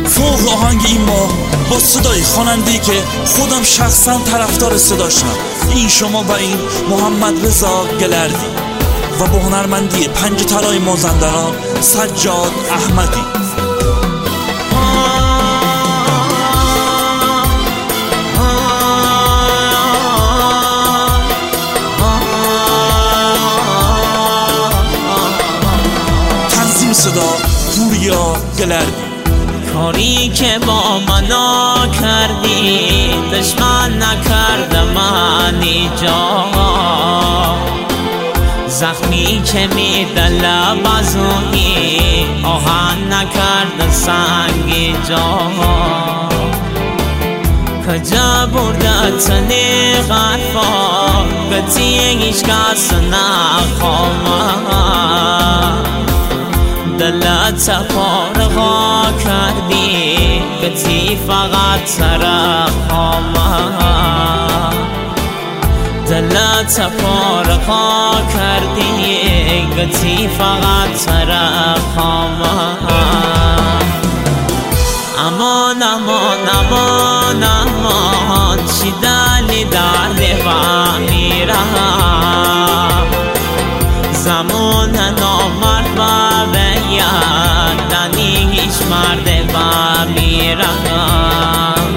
فوق آهنگ این بار با صدای خواننده‌ای که خودم شخصا طرفدار صداشم، این شما و این محمد رضا گلردی و با هنرمندی پنج ترای مازندران سجاد احمدی. تنظیم صدا پوریا گلردی. کاری که با منا کردی دشمن نکرد من ایجا، زخمی که میده لب از اونی آهن نکرد سنگی جا، کجا برده تنی غرفا گتی هیچ کس نخوامد، دلت پارغا کردی گتی فقط ترخوامد، دلت پارغا کردی گتی فقط ترخوامد. امان امان امان امان چی دلی درد و میرم، زمان نامرد و بیادنی هیچ مرد و میرم،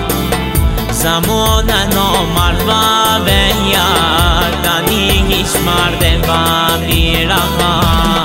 زمان نامرد و بیادنی هیچ مرد و میرم.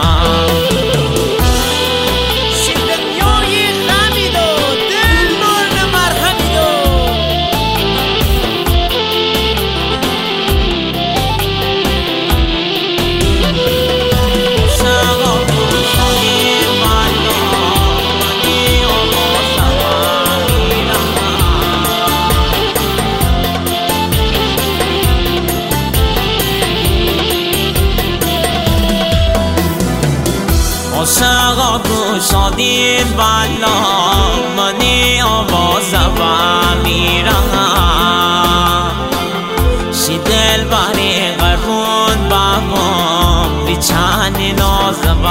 عاشقا گوشادید والا منی آواز و میرم، شی دل باری قربون بابام بیچانی ناز و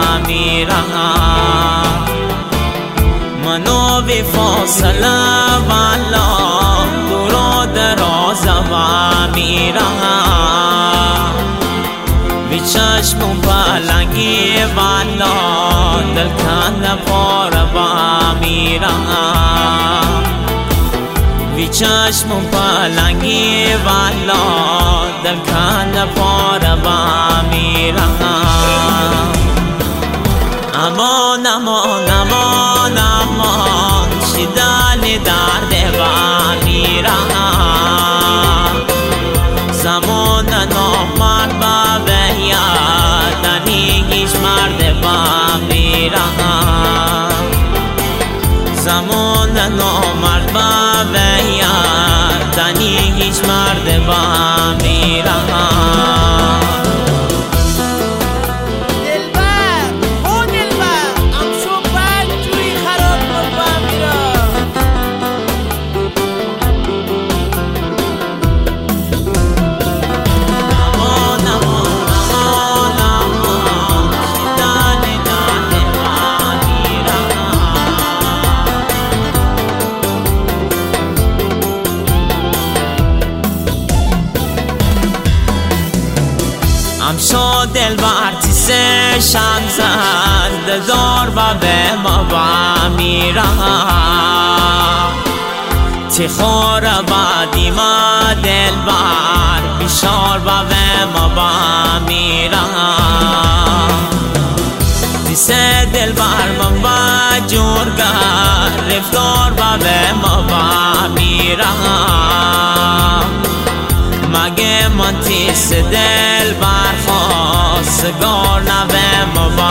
میرم، منو بی فاصله والا دور و دراز و میرم، بی چشم پلنگی والا دل کن پار با میرم، بی چشم پلنگی والا دل کن پار با میرم. امان امان امان امان چی دلی درد و میرم، زمان نامرد با بیادنی هیچ مرد با میرم، زمان نامرد با بیادنی هیچ مرد با میرم. شو دل برتی سه شمزد دار و به ما با میرم، تی خور بادی ما دل بر بیشار و به ما با میرم، تی سه دل بر من با جورگر رفتار و به ما با میرم، مگه من تیس دل برخواستگار نوه ما با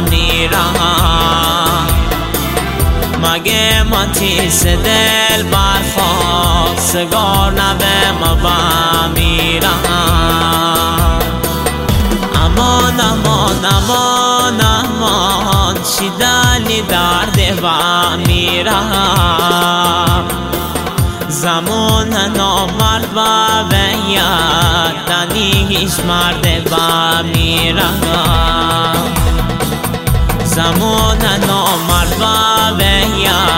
میرم، مگه من تیس دل برخواستگار نوه ما با میرم. امان امان امان امان چی دلی درد و میرم، زمان نامرد و بیادنی هیچ مرد با میرم، زمان نامرد و بیادنی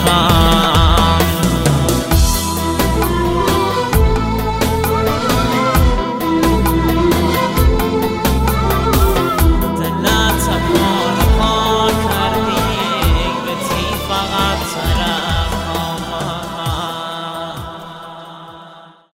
آها